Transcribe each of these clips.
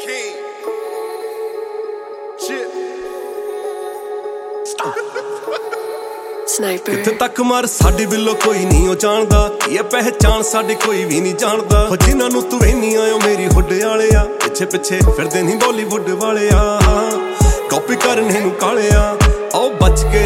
King. Chip. Sniper. ਕਿੱਥੇ ਤੱਕ ਮਾਰ ਸਾਡੀ ਬਿੱਲੋ ਕੋਈ ਨਹੀਂ ਉਹ ਜਾਣਦਾ ਇਹ ਪਹਿਚਾਣ ਸਾਡੀ ਕੋਈ ਵੀ ਨਹੀਂ ਜਾਣਦਾ ਹੋ ਜਿਨ੍ਹਾਂ ਨੂੰ ਤੂੰ ਵੇਨੀ ਆਇਓ ਮੇਰੀ ਹੁੱਡ ਵਾਲਿਆ ਪਿੱਛੇ ਪਿੱਛੇ ਫਿਰਦੇ ਨਹੀਂ ਬਾਲੀਵੁੱਡ ਵਾਲਿਆ ਕਾਪੀ ਕਰਨ ਇਹਨੂੰ ਕਾਲਿਆ ਆਓ ਬਚ ਕੇ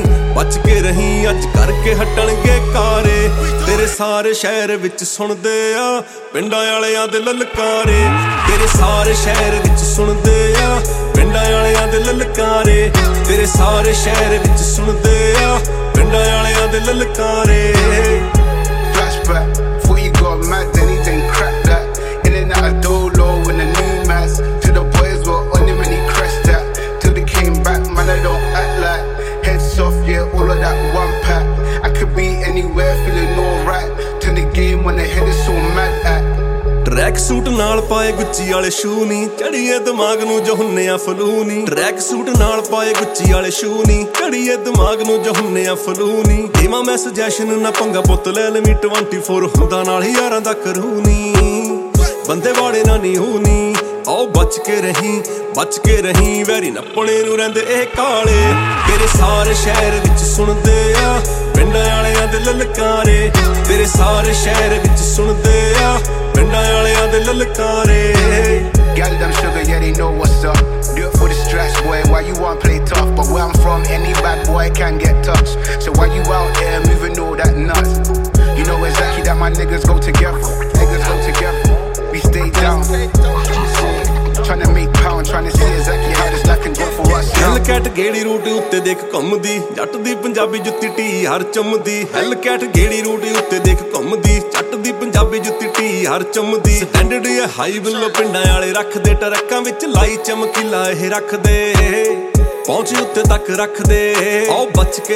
ਰਹੀ ਅੱਜ ਕਰਕੇ ਹਟਣਗੇ ਕਾਰੇ ਤੇਰੇ ਸਾਰੇ ਸ਼ਹਿਰ ਵਿੱਚ ਸੁਣਦੇ ਆ ਪਿੰਡਾਂ ਵਾਲਿਆਂ ਦੇ ਲਲਕਾਰੇ ਤੇਰੇ ਸਾਰੇ ਸ਼ਹਿਰ ਵਿੱਚ ਸੁਣਦੇ ਆ ਪਿੰਡਾਂ ਵਾਲਿਆਂ ਦੇ ਲਲਕਾਰੇ ਤੇਰੇ ਸਾਰੇ ਸ਼ਹਿਰ ਵਿੱਚ ਸੁਣਦੇ ਆ ਪਿੰਡਾਂ ਵਾਲਿਆਂ ਦੇ ਲਲਕਾਰੇ Flashback, before you got mad then he didn't crack that in and out of Dolo in the new mass to the boys were on him when he crashed that till they came back man I don't act like heads off yeah all of that one pack I could be anywhere feeling alright to the game when the head is so mad at track suit ਨਾਲ ਪਾਏ ਗੁੱਚੀ ਵਾਲੇ shoe ਨੀ ਚੜੀਏ ਦਿਮਾਗ ਨੂੰ ਜੋ ਹੁੰਨੇ ਆ flu ਨੀ ਟਰੈਕ ਸੂਟ ਨਾਲ ਪਾਏ ਗੁੱਚੀ ਵਾਲੇ ਸ਼ੂ ਨੀ ਚੜੀਏ ਦਿਮਾਗ ਨੂੰ ਜੋ ਹੁੰਨੇ ਆ ਫਲੂ ਨੀ ਦੇਵਾਂ ਮੈਂ ਸੁਜੈਸ਼ਨ ਨਾ ਪੰਗਾ ਪੁੱਤ ਲੈ ਲਵੀਂ 24 ਹੁੰਦਾ ਨਾਲ ਯਾਰਾਂ ਦਾ ਕਰੂ ਨੀ ਬੰਦੇ ਵਾੜੇ ਨਾ ਨੀ ਹੋ ਨੀ ਆਓ ਬਚ ਕੇ ਰਹੀ ਵੈਰੀ ਨੱਪਣੇ ਨੂੰ ਰਹਿੰਦੇ ਇਹ ਕਾਲੇ ਤੇਰੇ ਸਾਰੇ ਸ਼ਹਿਰ ਵਿੱਚ ਸੁਣਦੇ ਆ ਪਿੰਡਾਂ ਵਾਲਿਆਂ ਦੇ ਲਲਕਾਰੇ ਤੇਰੇ ਸਾਰੇ ਸ਼ਹਿਰ ਵਿੱਚ ਸੁਣਦੇ ਆ ਪਿੰਡਾਂ ਵਾਲਿਆਂ ਦੇ ਲਲਕਾਰੇ Gal them sugar, yeah, they know what's up. Do it for the stress, boy. Why you want play tough? But where I'm from, any bad boy can get touched. So why you out there moving all that nuts? You know exactly that my niggas go together. Niggas go together. We stay down. Trying to make pound, trying to see exactly how this life can go for us. Hellcat ਗੇੜੀ route ਉੱਤੇ ਦੇਖ ਘੁੰਮਦੀ ਜੱਟ ਦੀ ਪੰਜਾਬੀ ਜੁੱਤੀ ਟੀ ਹਰ ਚੁੰਮਦੀ ਹੈਲ ਕੈਟ ਗੇੜੀ ਰੂਟ ਉੱਤੇ ਦੇਖ ਘੁੰਮਦੀ ਜੱਟ ਦੀ ਪੰਜਾਬੀ ਜੁੱਤੀ ਟੀ ਹਰ ਚੁੰਮਦੀ ਸਟੈਂਡਰਡ ਇਹ ਹਾਈ ਬਿੱਲੋ ਪਿੰਡਾਂ ਵਾਲੇ ਰੱਖਦੇ ਟਰੱਕਾਂ ਵਿੱਚ ਲਾਈ ਚਮਕੀਲਾ ਇਹ ਰੱਖਦੇ ਪਹੁੰਚ ਉੱਤੇ ਤੱਕ ਰੱਖਦੇ ਆਓ ਬਚ ਕੇ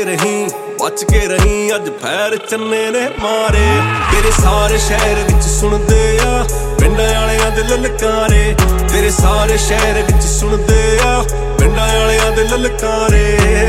ਰਹੀ ਅੱਜ ਫੈਰ ਚੰਨੇ ਨੇ ਮਾਰੇ ਤੇਰੇ ਸਾਰੇ ਸ਼ਹਿਰ ਵਿੱਚ ਸੁਣਦੇ ਆ ਪਿੰਡਾਂ ਵਾਲਿਆਂ ਦੇ ਲਲਕਾਰੇ ਤੇਰੇ ਸਾਰੇ ਸ਼ਹਿਰ ਵਿੱਚ ਸੁਣਦੇ ਆ ਪਿੰਡਾਂ ਵਾਲਿਆਂ ਦੇ ਲਲਕਾਰੇ